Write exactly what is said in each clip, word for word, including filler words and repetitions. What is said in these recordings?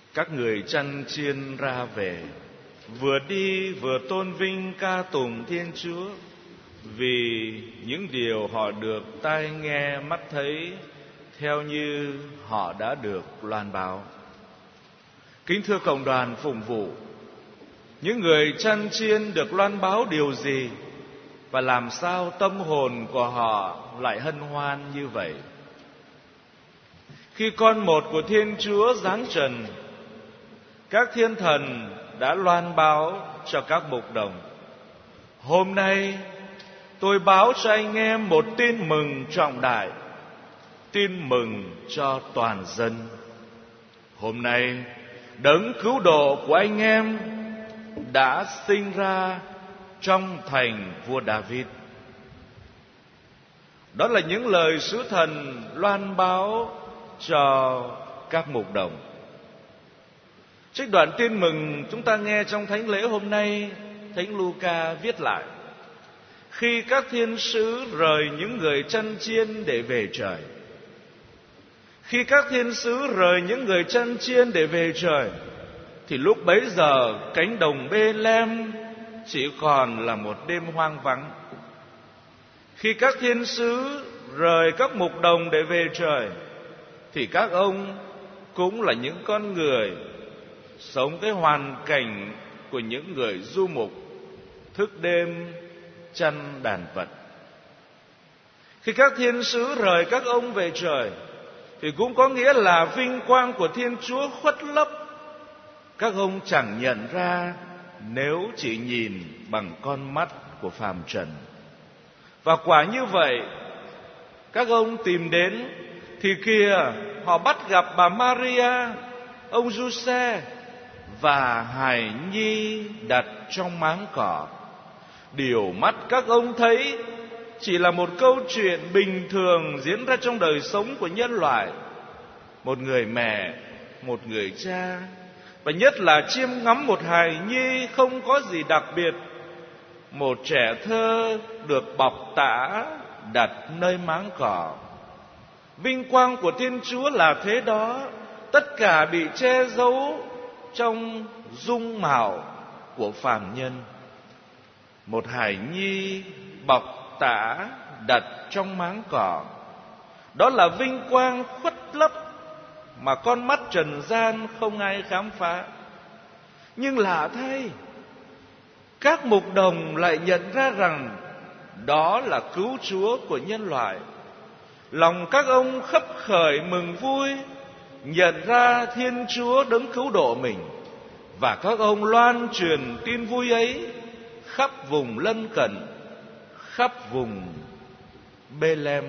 Các người chăn chiên ra về, vừa đi vừa tôn vinh ca tụng Thiên Chúa vì những điều họ được tai nghe mắt thấy, theo như họ đã được loan báo. Kính thưa cộng đoàn phụng vụ, những người chăn chiên được loan báo điều gì, và làm sao tâm hồn của họ lại hân hoan như vậy? Khi con một của Thiên Chúa giáng trần, các thiên thần đã loan báo cho các mục đồng: hôm nay tôi báo cho anh em một tin mừng trọng đại, tin mừng cho toàn dân. Hôm nay đấng cứu độ của anh em đã sinh ra trong thành vua David. Đó là những lời sứ thần loan báo cho các mục đồng. Trích đoạn tin mừng chúng ta nghe trong thánh lễ hôm nay, Thánh Luca viết lại: khi các thiên sứ rời những người chăn chiên để về trời. Khi các thiên sứ rời những người chăn chiên để về trời, thì lúc bấy giờ cánh đồng Bê-lem chỉ còn là một đêm hoang vắng. Khi các thiên sứ rời các mục đồng để về trời, thì các ông cũng là những con người sống cái hoàn cảnh của những người du mục thức đêm chăn đàn vật. Khi các thiên sứ rời các ông về trời, thì cũng có nghĩa là vinh quang của Thiên Chúa khuất lấp. Các ông chẳng nhận ra nếu chỉ nhìn bằng con mắt của phàm trần. Và quả như vậy, các ông tìm đến, thì kìa họ bắt gặp bà Maria, ông Giuse và hài nhi đặt trong máng cỏ. Điều mắt các ông thấy chỉ là một câu chuyện bình thường diễn ra trong đời sống của nhân loại. Một người mẹ, một người cha, và nhất là chiêm ngắm một hài nhi không có gì đặc biệt, một trẻ thơ được bọc tã đặt nơi máng cỏ. Vinh quang của Thiên Chúa là thế đó, tất cả bị che giấu trong dung mạo của phàm nhân. Một hài nhi bọc tã đặt trong máng cỏ, đó là vinh quang khuất lấp mà con mắt trần gian không ai khám phá. Nhưng lạ thay, các mục đồng lại nhận ra rằng đó là cứu Chúa của nhân loại. Lòng các ông khấp khởi mừng vui, nhận ra Thiên Chúa đấng cứu độ mình, và các ông loan truyền tin vui ấy khắp vùng lân cận, khắp vùng Bê-lem.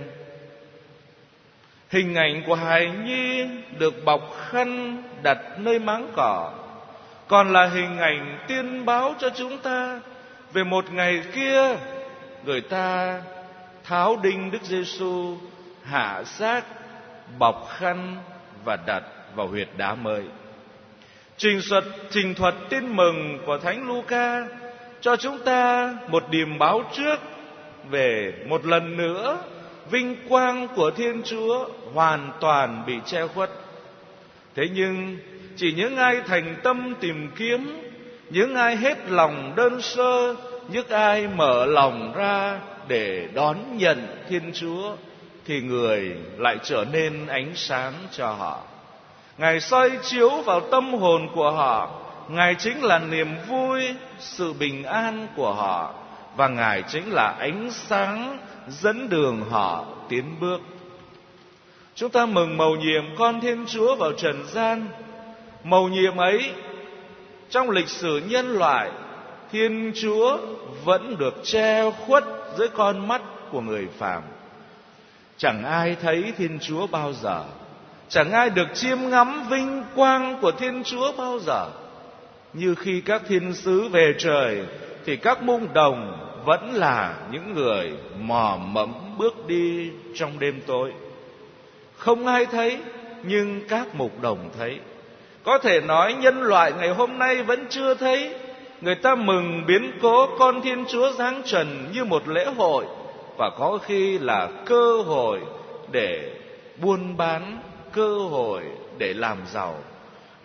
Hình ảnh của hài nhi được bọc khăn đặt nơi máng cỏ còn là hình ảnh tiên báo cho chúng ta về một ngày kia người ta tháo đinh Đức Giêsu, hạ xác, bọc khăn và đặt vào huyệt đá mới. Trình thuật, trình thuật tin mừng của Thánh Luca cho chúng ta một điềm báo trước về một lần nữa vinh quang của Thiên Chúa hoàn toàn bị che khuất. Thế nhưng chỉ những ai thành tâm tìm kiếm, những ai hết lòng đơn sơ, những ai mở lòng ra để đón nhận Thiên Chúa, thì người lại trở nên ánh sáng cho họ. Ngài soi chiếu vào tâm hồn của họ, Ngài chính là niềm vui, sự bình an của họ, và Ngài chính là ánh sáng dẫn đường họ tiến bước. Chúng ta mừng mầu nhiệm con Thiên Chúa vào trần gian. Mầu nhiệm ấy, trong lịch sử nhân loại, Thiên Chúa vẫn được che khuất dưới con mắt của người phàm. Chẳng ai thấy Thiên Chúa bao giờ, chẳng ai được chiêm ngắm vinh quang của Thiên Chúa bao giờ. Như khi các thiên sứ về trời, thì các môn đồng vẫn là những người mò mẫm bước đi trong đêm tối. Không ai thấy, nhưng các mục đồng thấy. Có thể nói nhân loại ngày hôm nay vẫn chưa thấy. Người ta mừng biến cố con Thiên Chúa giáng trần như một lễ hội, và có khi là cơ hội để buôn bán, cơ hội để làm giàu.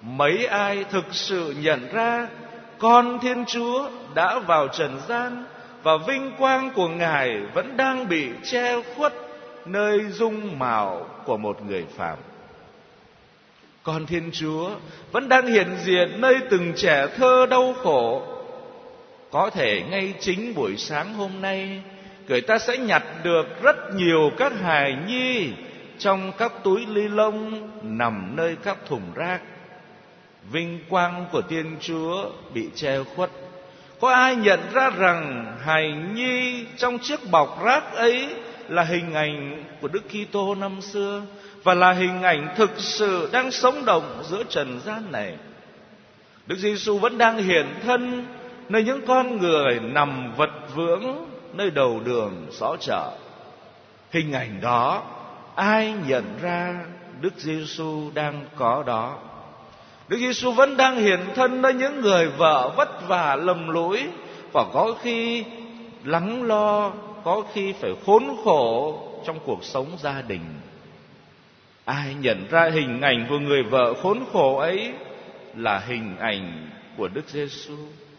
mấy ai thực sự nhận ra con Thiên Chúa đã vào trần gian và vinh quang của Ngài vẫn đang bị che khuất nơi dung mạo của một người phàm. Con Thiên Chúa vẫn đang hiện diện nơi từng trẻ thơ đau khổ. Có thể ngay chính buổi sáng hôm nay, người ta sẽ nhặt được rất nhiều các hài nhi trong các túi ni lông nằm nơi các thùng rác. Vinh quang của Thiên Chúa bị che khuất. Có ai nhận ra rằng hài nhi trong chiếc bọc rác ấy là hình ảnh của Đức Kitô năm xưa, và là hình ảnh thực sự đang sống động giữa trần gian này? Đức Giêsu vẫn đang hiện thân nơi những con người nằm vật vướng nơi đầu đường xó chợ. Hình ảnh đó, ai nhận ra Đức Giêsu đang có đó? Đức Giêsu vẫn đang hiện thân nơi những người vợ vất vả lầm lũi, và có khi lắng lo, có khi phải khốn khổ trong cuộc sống gia đình. Ai nhận ra hình ảnh của người vợ khốn khổ ấy là hình ảnh của Đức Giêsu?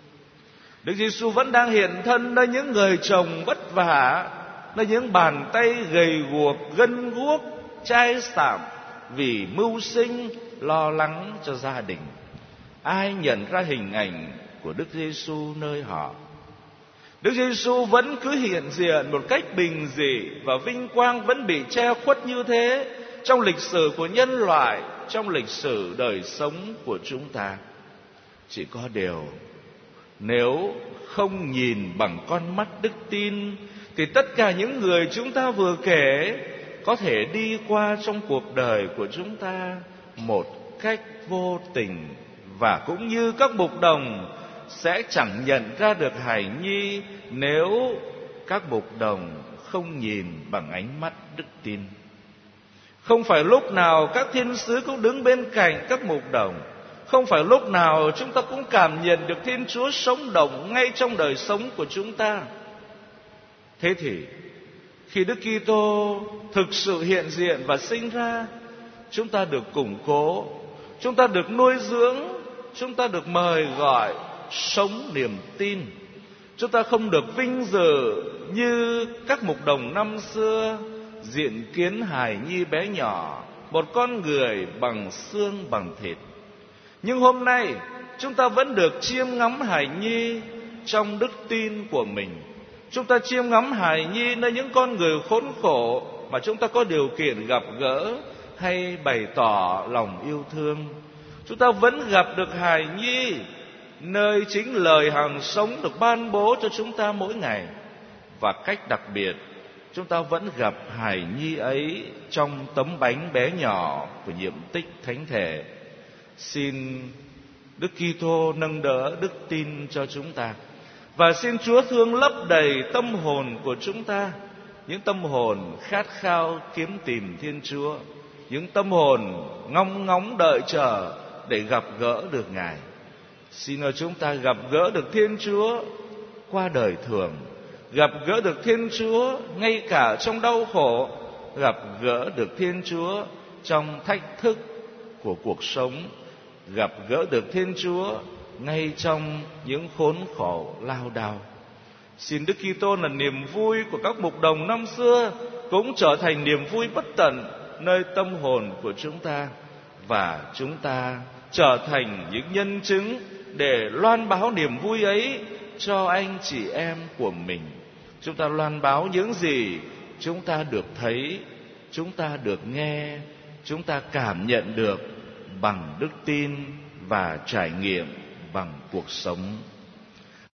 Đức Giêsu vẫn đang hiện thân nơi những người chồng vất vả, nơi những bàn tay gầy guộc, gân guốc, chai sạm vì mưu sinh, lo lắng cho gia đình. Ai nhận ra hình ảnh của Đức Giêsu nơi họ? Đức Giêsu vẫn cứ hiện diện một cách bình dị, và vinh quang vẫn bị che khuất như thế trong lịch sử của nhân loại, trong lịch sử đời sống của chúng ta. Chỉ có điều, nếu không nhìn bằng con mắt đức tin, thì tất cả những người chúng ta vừa kể có thể đi qua trong cuộc đời của chúng ta một cách vô tình, và cũng như các mục đồng sẽ chẳng nhận ra được hài nhi nếu các mục đồng không nhìn bằng ánh mắt đức tin. Không phải lúc nào các thiên sứ cũng đứng bên cạnh các mục đồng. Không phải lúc nào chúng ta cũng cảm nhận được Thiên Chúa sống động ngay trong đời sống của chúng ta. Thế thì khi Đức Kitô thực sự hiện diện và sinh ra, chúng ta được củng cố, chúng ta được nuôi dưỡng, chúng ta được mời gọi sống niềm tin. Chúng ta không được vinh dự như các mục đồng năm xưa diện kiến hài nhi bé nhỏ, một con người bằng xương bằng thịt. Nhưng hôm nay chúng ta vẫn được chiêm ngắm hài nhi trong đức tin của mình. Chúng ta chiêm ngắm hài nhi nơi những con người khốn khổ mà chúng ta có điều kiện gặp gỡ hay bày tỏ lòng yêu thương. Chúng ta vẫn gặp được hài nhi nơi chính lời hằng sống được ban bố cho chúng ta mỗi ngày. Và cách đặc biệt, chúng ta vẫn gặp hài nhi ấy trong tấm bánh bé nhỏ của nhiệm tích thánh thể. Xin Đức Kitô nâng đỡ đức tin cho chúng ta, và xin Chúa thương lấp đầy tâm hồn của chúng ta, những tâm hồn khát khao kiếm tìm Thiên Chúa, những tâm hồn ngóng ngóng đợi chờ để gặp gỡ được Ngài. Xin cho chúng ta gặp gỡ được Thiên Chúa qua đời thường, gặp gỡ được Thiên Chúa ngay cả trong đau khổ, gặp gỡ được Thiên Chúa trong thách thức của cuộc sống, gặp gỡ được Thiên Chúa ngay trong những khốn khổ lao đao. Xin Đức Kitô là niềm vui của các mục đồng năm xưa cũng trở thành niềm vui bất tận nơi tâm hồn của chúng ta, và chúng ta trở thành những nhân chứng để loan báo niềm vui ấy cho anh chị em của mình. Chúng ta loan báo những gì chúng ta được thấy, chúng ta được nghe, chúng ta cảm nhận được bằng đức tin và trải nghiệm bằng cuộc sống.